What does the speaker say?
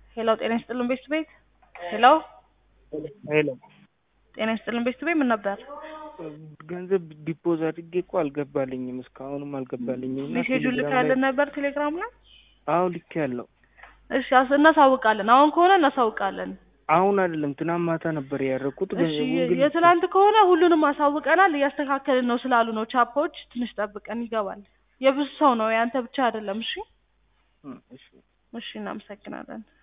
ሄሎ ጤና ይስጥልን ቤት ሄሎ ሄሎ ጤና ይስጥልን ቤት ምን ነበር? ገንዘብ ዲፖዝ አድርጌ እኮ አልገባልኝም እስካሁንም አልገባልኝም እና ሜሴጁን ልካልን ነበር ቴሌግራም ላይ? አዎ ልኬያለሁ። እሺ እናሳውቃለን። አሁን ከሆነ እናሳውቃለን። አሁን አይደለም ትናንት ማታ ነበር ያደረኩት። እሺ የትላንት ከሆነ ሁሉንም አሳውቀናል እያስተካከልን ነው ስላሉ ነው ቻፖች ትንሽ ጠብቀን ይገባል። የብዙ ሰው ነው ያንተ ብቻ አይደለም። እሺ እሺ እሺ እናመሰግናለን።